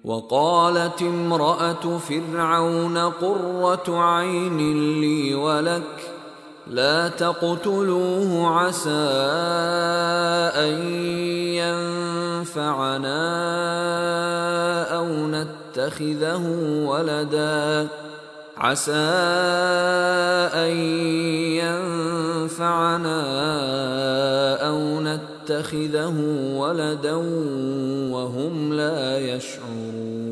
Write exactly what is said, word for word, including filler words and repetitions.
وقالت امرأة فرعون قرة عين لي ولك لا تقتلوه عسى أن ينفعنا أو نتخذه ولدا عسى أن ينفعنا أو نتخذه ولدا وهم لا يشعرون